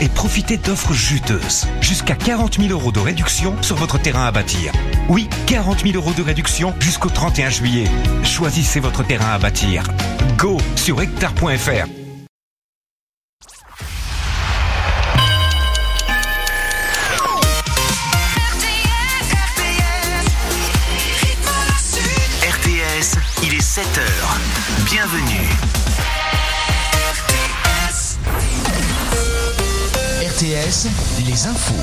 et profitez d'offres juteuses. Jusqu'à 40 000 € de réduction sur votre terrain à bâtir. Oui, 40 000 € de réduction jusqu'au 31 juillet. Choisissez votre terrain à bâtir. Go sur hectare.fr. RTS, il est 7h. Bienvenue. RTS, les infos.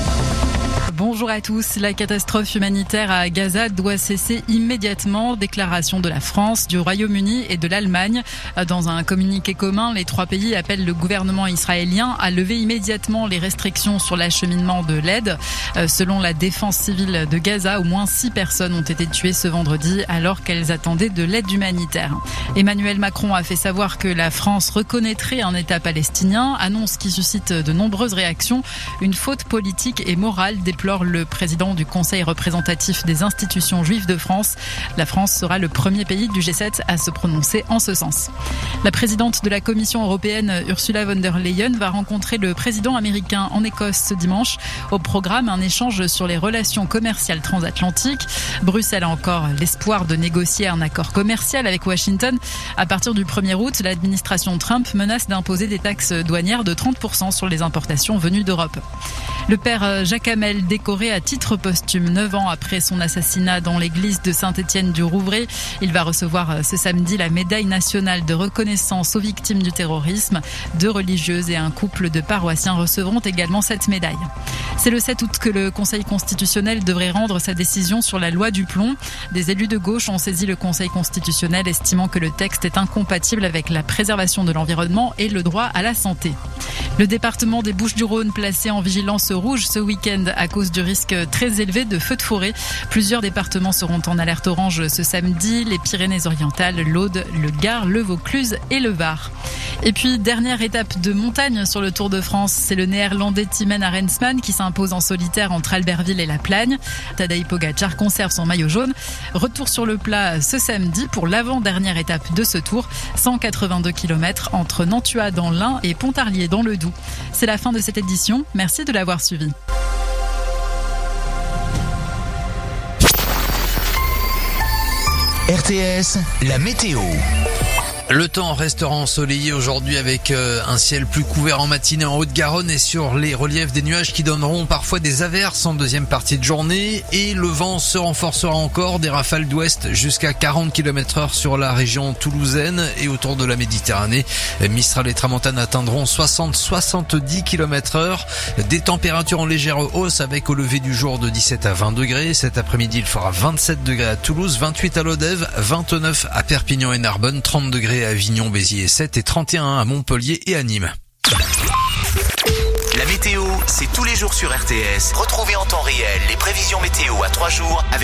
Bonjour à tous. La catastrophe humanitaire à Gaza doit cesser immédiatement. Déclaration de la France, du Royaume-Uni et de l'Allemagne. Dans un communiqué commun, les trois pays appellent le gouvernement israélien à lever immédiatement les restrictions sur l'acheminement de l'aide. Selon la défense civile de Gaza, au moins 6 personnes ont été tuées ce vendredi alors qu'elles attendaient de l'aide humanitaire. Emmanuel Macron a fait savoir que la France reconnaîtrait un État palestinien, annonce qui suscite de nombreuses réactions. Une faute politique et morale, déplore le président du Conseil représentatif des institutions juives de France. La France sera le premier pays du G7 à se prononcer en ce sens. La présidente de la Commission européenne, Ursula von der Leyen, va rencontrer le président américain en Écosse ce dimanche. Au programme, un échange sur les relations commerciales transatlantiques. Bruxelles a encore l'espoir de négocier un accord commercial avec Washington. À partir du 1er août, l'administration Trump menace d'imposer des taxes douanières de 30% sur les importations venues d'Europe. Le père Jacques Hamel, décoré à titre posthume 9 ans après son assassinat dans l'église de Saint-Étienne-du-Rouvray. Il va recevoir ce samedi la médaille nationale de reconnaissance aux victimes du terrorisme. 2 religieuses et un couple de paroissiens recevront également cette médaille. C'est le 7 août que le Conseil constitutionnel devrait rendre sa décision sur la loi du plomb. Des élus de gauche ont saisi le Conseil constitutionnel, estimant que le texte est incompatible avec la préservation de l'environnement et le droit à la santé. Le département des Bouches-du-Rhône placé en vigilance rouge ce week-end à cause du risque très élevé de feux de forêt. Plusieurs départements seront en alerte orange ce samedi, les Pyrénées-Orientales, l'Aude, le Gard, le Vaucluse et le Var. Et puis, dernière étape de montagne sur le Tour de France, c'est le néerlandais Thymen Arensman qui s'impose en solitaire entre Albertville et La Plagne. Tadej Pogačar conserve son maillot jaune. Retour sur le plat ce samedi pour l'avant-dernière étape de ce tour, 182 km entre Nantua dans l'Ain et Pontarlier dans le Doubs. C'est la fin de cette édition. Merci de l'avoir suivi. RTS, la météo. Le temps restera ensoleillé aujourd'hui avec un ciel plus couvert en matinée en Haute-Garonne et sur les reliefs des nuages qui donneront parfois des averses en deuxième partie de journée, et le vent se renforcera encore, des rafales d'ouest jusqu'à 40 km/h sur la région toulousaine et autour de la Méditerranée. Mistral et Tramontane atteindront 60-70 km/h. Des températures en légère hausse avec au lever du jour de 17 à 20 degrés. Cet après-midi, il fera 27 degrés à Toulouse, 28 à Lodève, 29 à Perpignan et Narbonne, 30 degrés à Avignon, Béziers et 7 et 31 à Montpellier et à Nîmes. La météo, c'est tous les jours sur RTS. Retrouvez en temps réel les prévisions météo à 3 jours avec